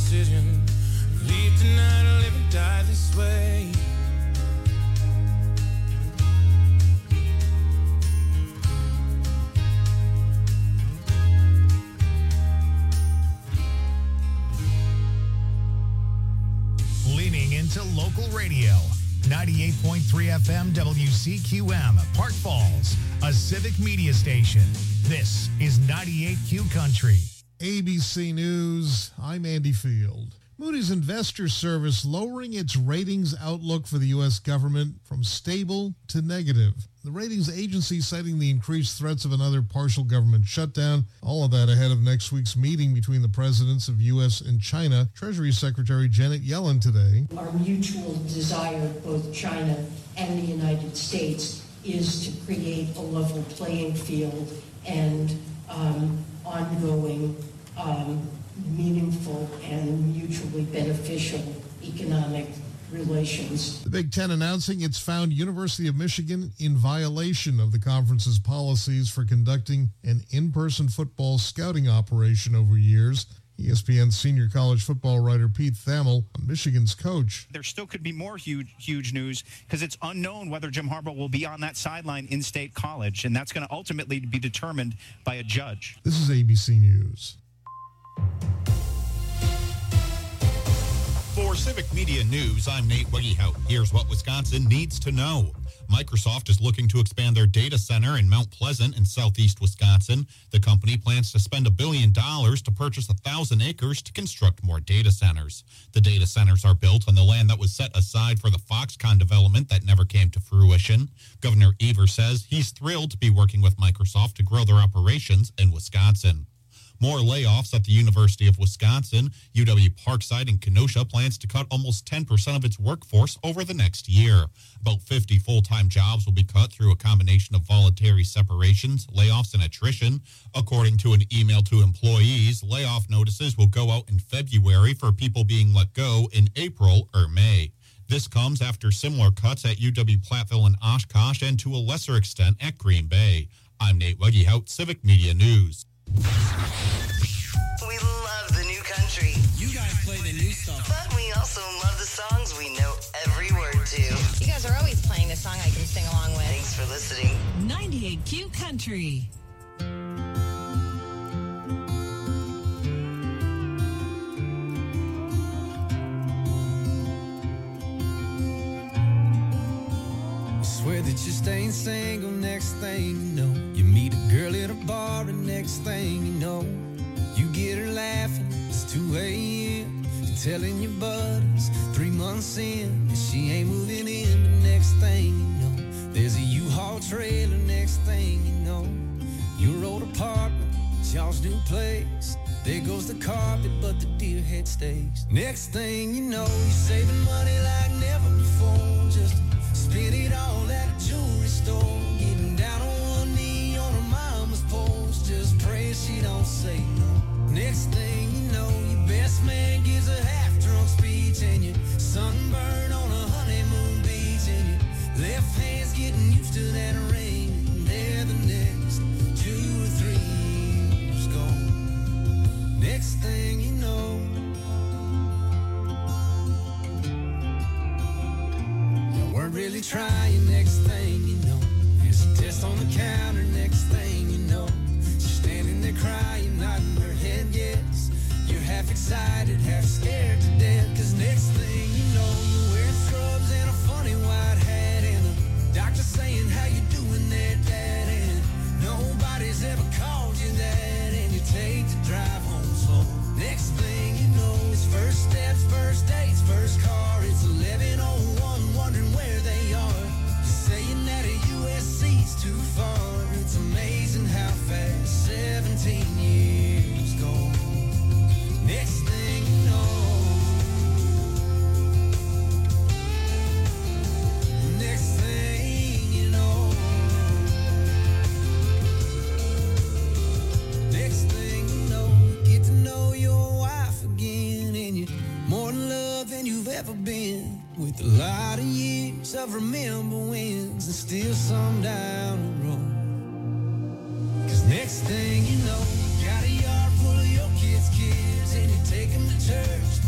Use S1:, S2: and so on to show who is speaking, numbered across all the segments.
S1: decision. Leave tonight or live and die this way.
S2: Leaning into local radio. 98.3 FM WCQM, Park Falls, a civic media station. This is 98Q Country.
S3: ABC News, I'm Andy Field. Moody's Investor Service lowering its ratings outlook for the U.S. government from stable to negative. The ratings agency citing the increased threats of another partial government shutdown. All of that ahead of next week's meeting between the presidents of U.S. and China. Treasury Secretary Janet Yellen today.
S4: Our mutual desire, both China and the United States, is to create a level playing field and ongoing, meaningful and mutually beneficial economic relations.
S3: The Big Ten announcing it's found University of Michigan in violation of the conference's policies for conducting an in-person football scouting operation over years. ESPN senior college football writer Pete Thamel, Michigan's coach.
S5: There still could be more huge news because it's unknown whether Jim Harbaugh will be on that sideline in State College, and that's going to ultimately be determined by a judge.
S3: This is ABC News.
S6: For Civic Media News, I'm Nate Wiggyhout. Here's what Wisconsin needs to know. Microsoft is looking to expand their data center in Mount Pleasant in southeast Wisconsin. The company plans to spend $1 billion to purchase 1,000 acres to construct more data centers. The data centers are built on the land that was set aside for the Foxconn development that never came to fruition. Governor Evers says he's thrilled to be working with Microsoft to grow their operations in Wisconsin. More layoffs at the University of Wisconsin. UW-Parkside in Kenosha plans to cut almost 10% of its workforce over the next year. About 50 full-time jobs will be cut through a combination of voluntary separations, layoffs, and attrition. According to an email to employees, layoff notices will go out in February for people being let go in April or May. This comes after similar cuts at UW-Platteville and Oshkosh and to a lesser extent at Green Bay. I'm Nate Wiggyhout, Civic Media News.
S7: We love the new country.
S8: You guys play the new stuff.
S7: But we also love the songs we know every word to.
S9: You guys are always playing a song I can sing along with.
S7: Thanks for listening.
S10: 98Q Country.
S8: Swear that you're staying single, next thing you know, you meet a girl at a bar, and next thing you know, you get her laughing, it's 2 a.m., you're telling your buddies 3 months in, and she ain't moving in, the next thing you know, there's a U-Haul trailer, next thing you know, your old apartment, it's y'all's new place, there goes the carpet, but the deer head stays, next thing you know, you're saving money like never before, just spend it all at a jewelry store. Getting down on one knee on her mama's porch. Just pray she don't say no. Next thing you know, your best man gives a half-drunk speech, and you're sunburned on a honeymoon beach, and your left hand's getting used to that rain. And there the next 2 or 3 years gone. Next thing you know, weren't really trying, next thing you know, there's a test on the counter, next thing you know, she's standing there crying, nodding her head yes, you're half excited, half scared to death, cause next thing you know, you're wearing scrubs and a funny white hat, and the doctor saying, how you doing there, Dad, and nobody's ever called you that, and you take the drive home slow. Next thing you know, it's first steps, first dates, first car, it's 11:01, wondering where they are. You're saying that a USC's too far. It's amazing how fast 17 years go. Next thing you know, next thing you know, next thing you know, you get to know your wife again, and you're more in love than you've ever been. With a lot of years of remember wins and still some down the road. Cause next thing you know, you got a yard full of your kids' and you take them to church.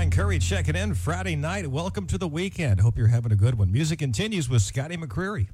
S11: Brian Curry checking in Friday night. Welcome to the weekend. Hope you're having a good one. Music continues with Scotty McCreery.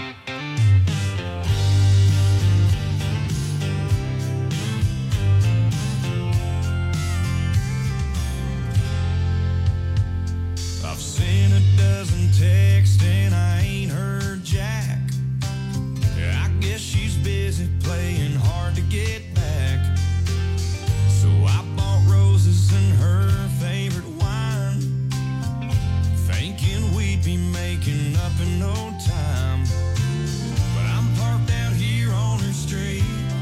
S1: I've seen a dozen texts and I ain't heard Jack. I guess she's busy playing hard to get back. So I bought roses and her favorite wine, thinking we'd be making up in no time. But I'm parked out here on her street.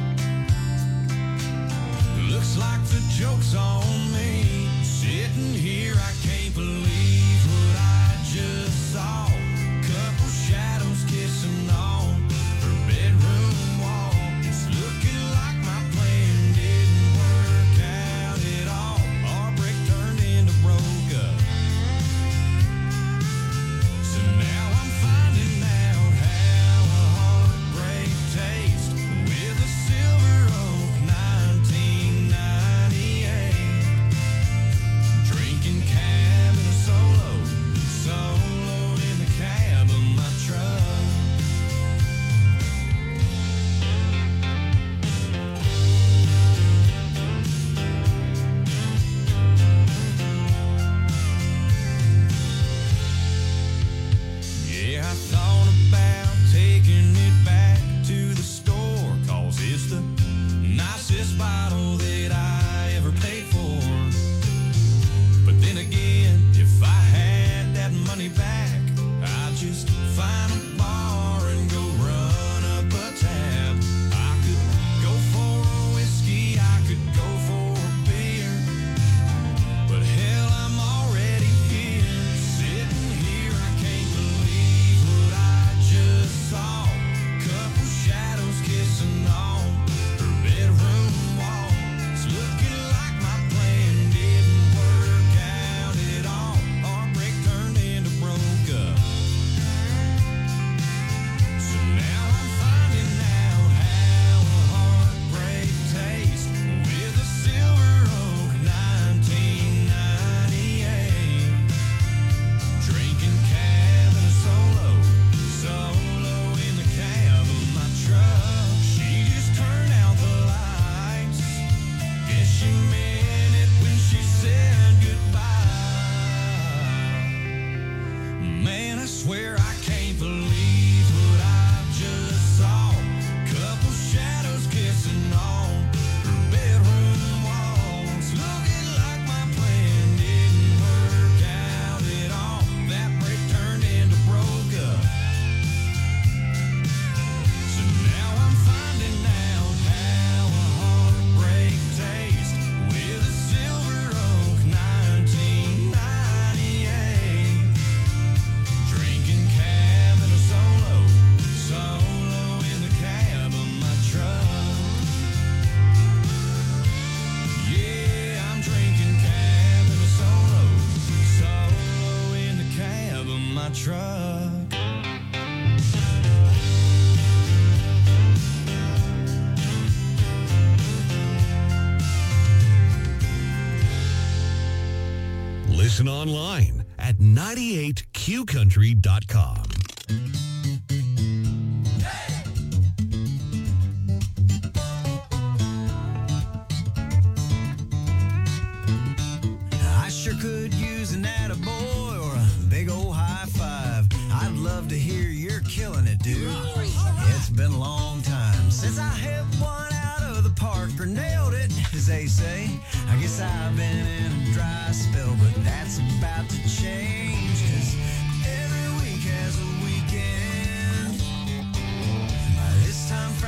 S1: Looks like the joke's on me. Sitting here, I can't believe what I just saw. Couple shadows kissing on her bedroom wall. It's looking like my plan didn't work out at all. Our break turned into broke up. So now I'm finding out how a heartbreak tastes with a Silver Oak 1998. Drinking cab in a solo in the cab of my truck. Yeah, I thought about taking it back to the store, 'cause it's the nicest bottle that I ever paid for. But then again, if I had that money back, I'd just find a bar and go run up a tab. I could go for a whiskey, I could go for a beer, but hell, I'm already here. Sitting here, I can't believe what I just saw. Couple shadows kissing on her bedroom wall. It's looking like my plan didn't work out at all. Our break turned into broke up. So now I'm finding out how a heartbreak tastes with a Silver Oak 1998. Drinking cab in a solo in the cab of my truck. She just turned out the lights. Guess she meant it when she said goodbye. Man, I swear I can't believe what I just saw. Couple shadows kissing on her bedroom walls. Looking like my plan didn't work out at all. That break turned into broke up. So now I'm finding out how a heartbreak tastes with a Silver Oak 1998. Drinking cab in a solo in the cab of my truck. Yeah, I'm drinking cab in a solo in the cab of my truck.
S12: Listen online at 98qcountry.com.
S8: I sure could use an attaboy or a big old high five. I'd love to hear you're killing it, dude. It's been a long time since I hit one out of the park or nailed it, as they say. I guess I've been in a dry spell, but that's about to change, 'cause every week has a weekend. By this time